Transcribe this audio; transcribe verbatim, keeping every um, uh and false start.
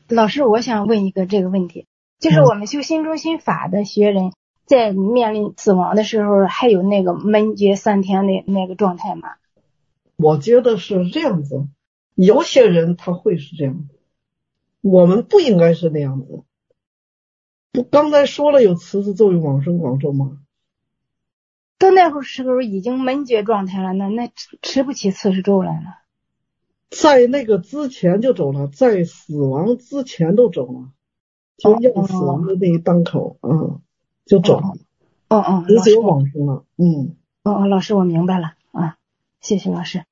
老师，我想问一个这个问题，就是我们修心中心法的学人，在面临死亡的时候，还有那个闷绝三天的那个状态吗？ 我觉得是这样子，有些人他会是这样，我们不应该是那样子。不，刚才说了有慈氏咒与往生广咒吗？ 到那会儿时候已经闷绝状态了，那那吃吃不起慈氏咒了呢？ 在那个之前就走了，在死亡之前都走了，就要死亡的那一当口，嗯，就走了， 哦哦， 只有老师， 往生了，嗯。 哦哦，老师我明白了啊，谢谢老师。